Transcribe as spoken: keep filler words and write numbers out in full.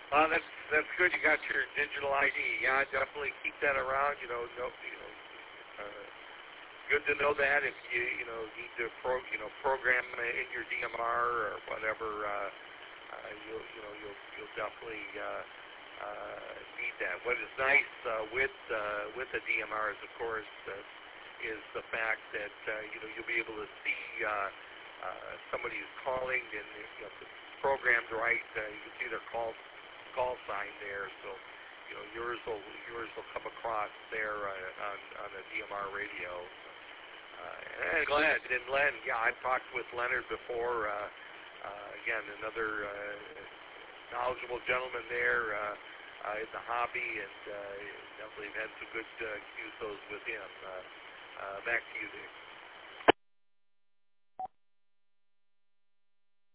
Well, that's that's good. You got your digital I D. Yeah, definitely keep that around. You know, no, you know, uh, good to know that if you you know need to pro you know program in your D M R or whatever, uh, uh, you'll you know you'll you'll definitely uh, uh, need that. What is nice uh, with uh, with the D M R is, of course, uh, is the fact that uh, you know you'll be able to see uh, uh, somebody who's calling, and if you know, if it's programmed right, uh, you can see their call call sign there. So you know yours will yours will come across there uh, on on a D M R radio. Uh, and Glenn and Len, yeah, I've talked with Leonard before. Uh, uh, again, another uh, knowledgeable gentleman there uh, uh, in the hobby, and uh, definitely had some good uh, Q S Os with him. Uh, uh, back to you, Dick.